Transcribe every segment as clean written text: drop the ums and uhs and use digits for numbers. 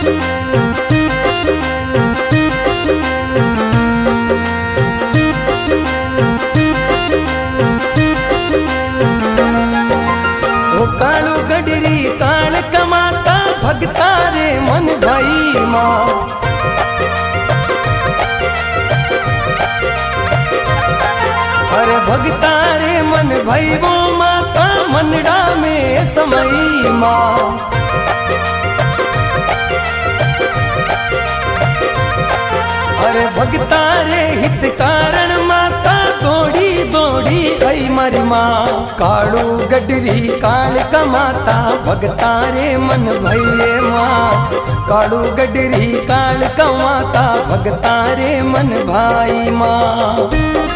कालू गडरी काल कमाता भगता रे मन भाई माँ। अरे भगता रे मन भाई वो माता मनड़ा में समई माँ। अरे भगता रे हित कारण माता दौड़ी दौड़ी आई मरी माँ। कालू गडरी काल कमाता भगता रे मन भैये माँ। कालू गडरी काल कमाता भगता रे मन भाई माँ।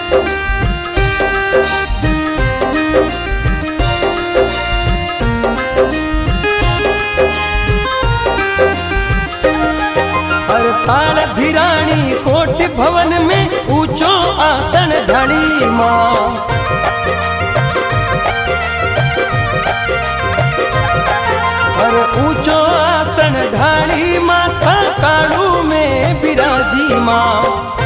हर ताल धिराणी कोटि भवन में ऊंचो आसन ढाली माँ। हर ऊंचो आसन ढाली माता कालू में विराजी माँ।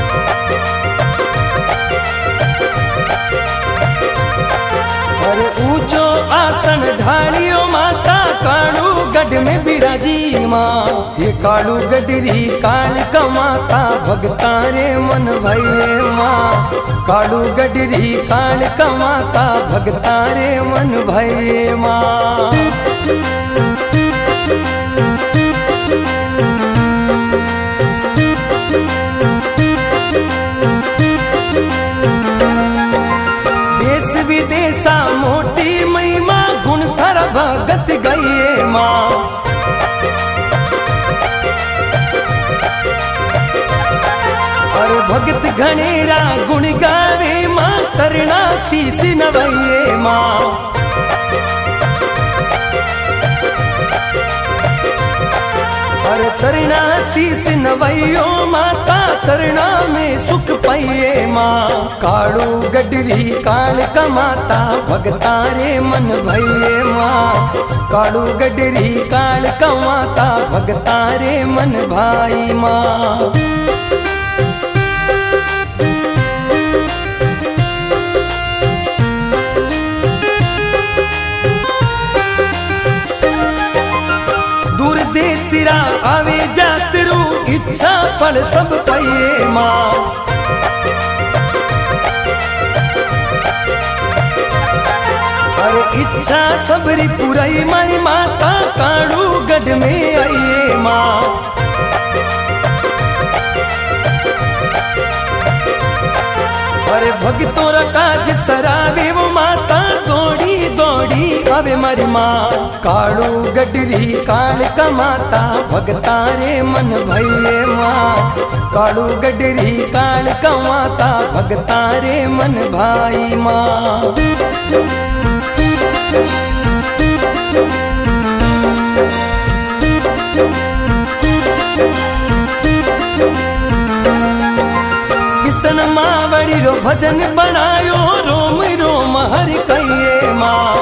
हर ऊंचो आसन ढालियो माता कालू गढ़ में विराजी माँ। ये कालू गडरी काल कमाता भगता रे मन भैये माँ। कालू गडरी काल कमाता भगता रे मन भैये माँ। देश विदेशा मोटी महिमा गुण थर भगत गई माँ। और भगत घनेरा गुण गावे माँ चरणा शीस नवैये माँ। और चरणा शीस नवैयो माता चरणा में सुख पाइये माँ। कालू गडरी काल कमाता भगता रे मन भैये माँ। कालू गडरी काल कमाता भगता रे मन भाई माँ। दूर देसिरा आवे जातरू इच्छा फल सब पाइये माँ। और इच्छा सबरी पुराई मारी माता कालू गढ़ में आइये माँ। और भगतों रा काज सरावे वो माता दौड़ी दौड़ी आवे मारी माँ। कालू गडरी काल कमाता भगता रे मन भैये माँ। कालू गडरी काल कमाता भगता रे मन भाई माँ। किसन मावड़ी रो भजन बनायो रोम रोम हर कहिए माँ।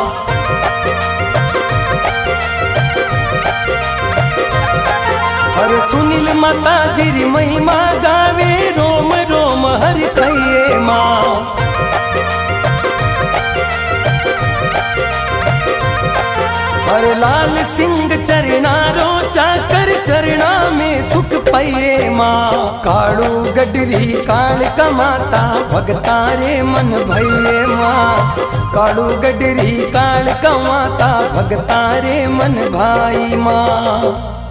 और सुनील माता जी महिमा गावे रोम रोम हर कहिए माँ। और लाल सिंह चरना रो चाकर चरना में सुख पाइये माँ। कालू गडरी काल कमाता भगता रे मन भैये माँ। कालू गडरी काल कमाता भगता रे मन भाई माँ।